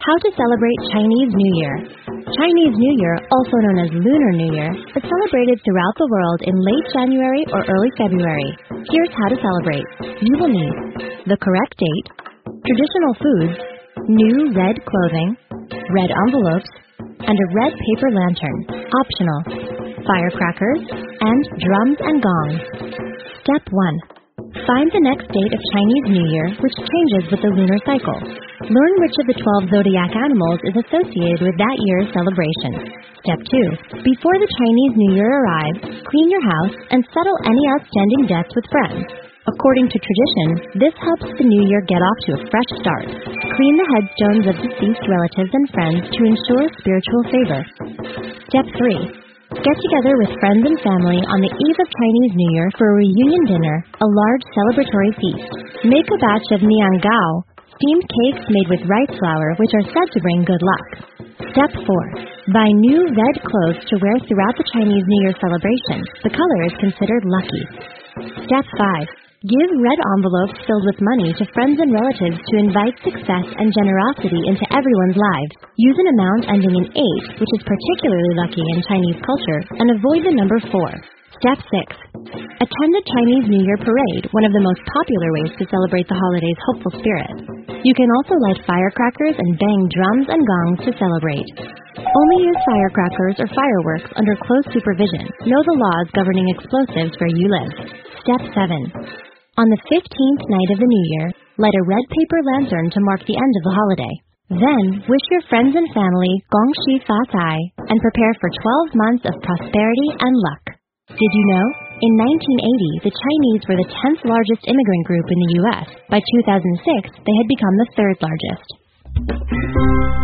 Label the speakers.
Speaker 1: How to celebrate Chinese New Year. Chinese New Year, also known as Lunar New Year, is celebrated throughout the world in late January or early February. Here's how to celebrate. You will need the correct date, traditional foods, new red clothing, red envelopes, and a red paper lantern, optional, firecrackers, and drums and gongs. Step 1. Find the next date of Chinese New Year, which changes with the lunar cycle. Learn which of the 12 zodiac animals is associated with that year's celebration. Step 2. Before the Chinese New Year arrives, clean your house and settle any outstanding debts with friends. According to tradition, this helps the new year get off to a fresh start. Clean the headstones of deceased relatives and friends to ensure spiritual favor. Step 3. Get together with friends and family on the eve of Chinese New Year for a reunion dinner, a large celebratory feast. Make a batch of niangao, steamed cakes made with rice flour, which are said to bring good luck. Step 4. Buy new red clothes to wear throughout the Chinese New Year celebration. The color is considered lucky. Step 5. Give red envelopes filled with money to friends and relatives to invite success and generosity into everyone's lives. Use an amount ending in 8, which is particularly lucky in Chinese culture, and avoid the number 4. Step 6. Attend the Chinese New Year parade, one of the most popular ways to celebrate the holiday's hopeful spirit. You can also light firecrackers and bang drums and gongs to celebrate. Only use firecrackers or fireworks under close supervision. Know the laws governing explosives where you live. Step 7. On the 15th night of the New Year, light a red paper lantern to mark the end of the holiday. Then, wish your friends and family Gong Xi Fa Cai and prepare for 12 months of prosperity and luck. Did you know? In 1980, the Chinese were the 10th largest immigrant group in the U.S. By 2006, they had become the 3rd largest.